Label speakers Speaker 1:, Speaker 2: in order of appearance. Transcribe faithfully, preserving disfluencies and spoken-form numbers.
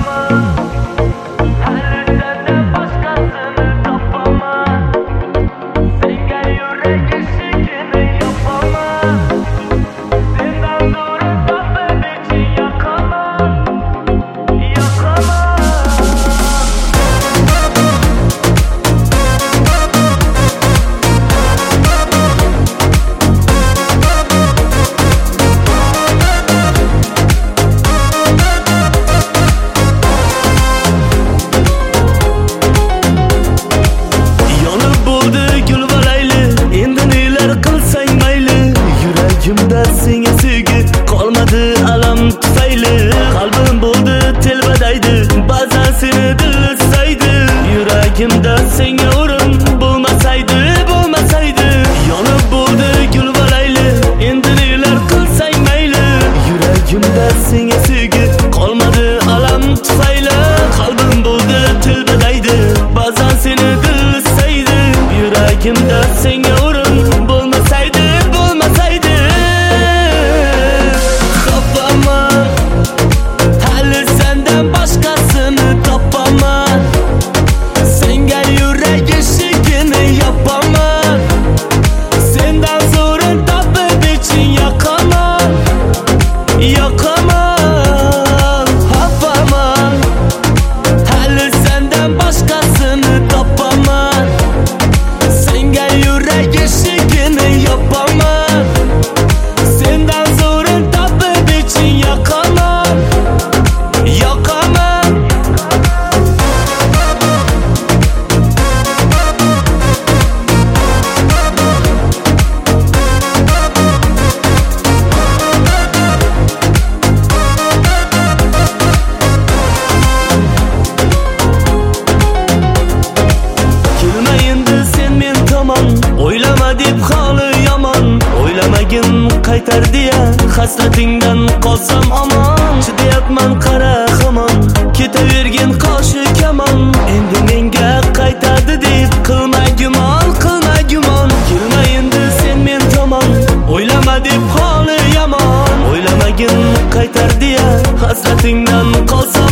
Speaker 1: Yuragimda senga sevgi qolmadi alam tufayli. Qalbim bo'ldi telbadaydi, ba'zan seni dil istaydi. Yuragimda senga o'rin bo'lmasaydi, bo'lmasaydi. Yonib bo'ldi gulvalayli, endi nelar qilsang mayli. Yuragimda senga sevgi qolmadi alam tufayli. Qalbim bo'ldi telbadaydi, ba'zan seni dil istaydi. Yuragimda senga o'rin bo'lmasaydi, bo'lmasaydi. O'ylama deb holi yomon, o'ylamagin qaytar deya hasratingdan qolsam omon. Chidayapman qara hamon, ketavergin qoshi kamon. Endi menga qaytadi deb qilma gumon, qilma gumon. Kelma endi sen men tomon, o'ylama deb holi yomon, o'ylamagin qaytar deya hasratingdan qolsam